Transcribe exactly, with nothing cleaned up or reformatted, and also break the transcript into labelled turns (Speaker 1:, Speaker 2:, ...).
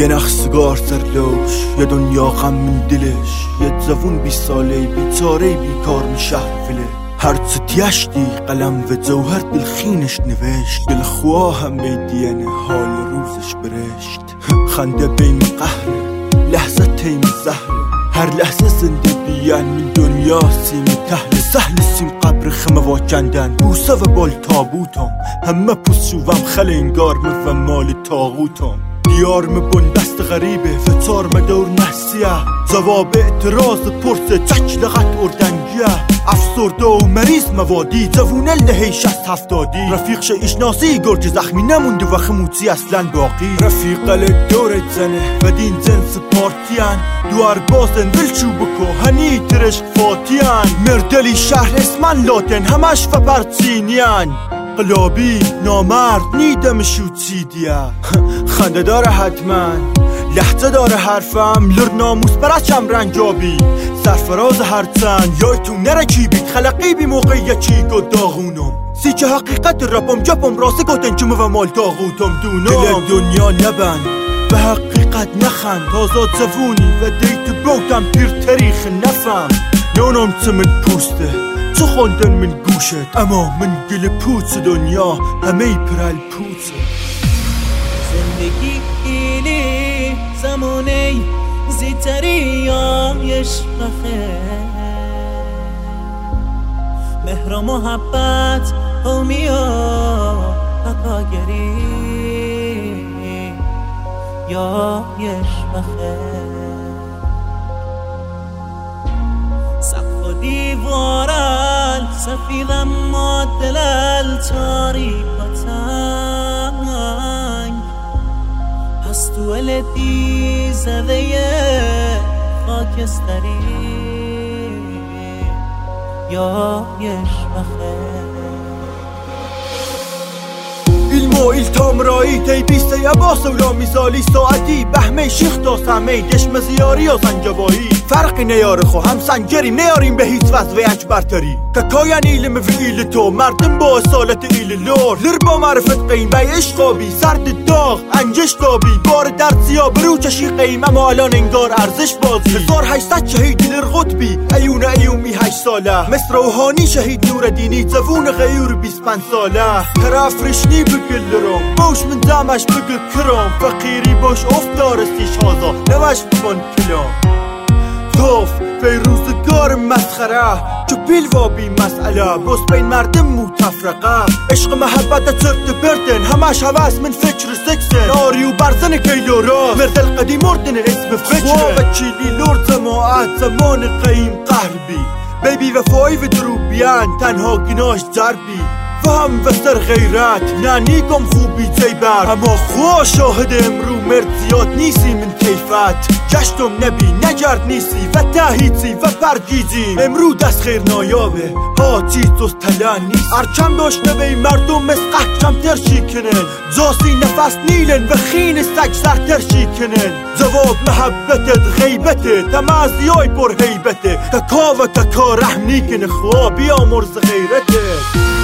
Speaker 1: یه نخ سیگار سرلوش، یه دنیا غم من دلش، یه جوون بی ساله بیچاره بیکار می شهر فله. هر چه تیشتی قلم و جوهر دلخینش نوشت، دل خواه هم بیدین حال روزش برشت. خنده بین قهر لحظه تیم زهر، هر لحظه زنده بیان من دنیا سیم تهل. سهل سیم قبر خمه واکندن بوسه و بال تابوتم، همه پوست شوم خل انگار و مال تاغوتم. دیار مبون دست غریبه فتار مدور نحسیه، جواب اعتراض پرسه چک لغت اردنگیه. افسرده و مریض موادی جوونه لحه شست هفتادی، رفیق شه ایشناسی گرج زخمی نمونده و خموچی اصلا باقی. رفیق ال دورت زنه و دین جنس پارتیان، دوار بازن دلچو بکو هنی ترشق فاتیان. مردلی شهر اسمن لاتن همش و پرچینیان، قلابی نامرد نیدم شوچی دیا. خنده داره حتما لحظه داره حرفم، لر ناموس برچم رنجابی سرفراز هرچند. یایتون نره کی بید خلقی بی موقعی چی گد داغونم، سی که حقیقت رپم جپم راسته گوتن چمه و مال داغوتم دونم. دل دنیا نبند به حقیقت نخند، آزاد زفونی و دیت بوتم پیر تاریخ نفهم. نونم چه من پوسته چه خوندن من گوشت، اما من گل پوچ دنیا همه پرل پوچه.
Speaker 2: زندگی ایلی زمانی زیتری آیش بخیر، مهر و محبت قومی و پکاگری یایش بخیر. سقف و دیوارل سفیدم معدلل تاریکاتنگ، پستوال دی زده خاکستری یایش بخیر.
Speaker 1: علم و ایلتام رایی تی بیسته یا با سولا میزالی، ساعتی بهمه شیخ تا سمه دشم زیاری یا زنجوایی. فرقی نیاره خو هم سنجریم نیاریم به هیچ وضع اج برتری. ککاین ایلم و ایل تو مردم با اصالت ایل لور، لر با معرفت قیم بی عشقابی سرد داغ انجش دابی. بار درد زیا برو چشی قیم اما الان انگار ارزش بازی. هزار هشتصد شهید لر قطبی ایون ایومی هشت ساله، مصر روحانی شهید نور دینی جوون غیور بیست و پنج ساله. طرف رشنی بگل لرم باش من دمش بگل کرم، فقیری باش افتارستیش هازا نوش بکن کلام. توف فیروزگار مسخره چو پیل و بی مسئله، بس بین مردم متفرقه. عشق محبت چرت بردن همش هوس من فکر سکسن، ناری و برزن کیلورا مرد القدیم مردن اسم فکره. خواب چیلی لور جماعت زمان قیم قهر بی بیبی وفایی و دروبیان تنها گناش جربی. فهم و سر غیرت نانیکم خوبی جیبر، اما خواه شاهد امرو مرد زیاد نیسی من کیفت. جشتم نبی نجرد نیسی و تهیتی و پرگیجی، امرو دست خیر نایابه ها چیز جز تلن نیست. ارچم داشته بی مردم مسقه کم ترشی کنن، جاسی نفس نیلن و خین سگ سر ترشی کنن. جواب محبتت غیبته تمازی های پر حیبته، ککا و ککا رحم نیکن خواه بیامرز غیرته.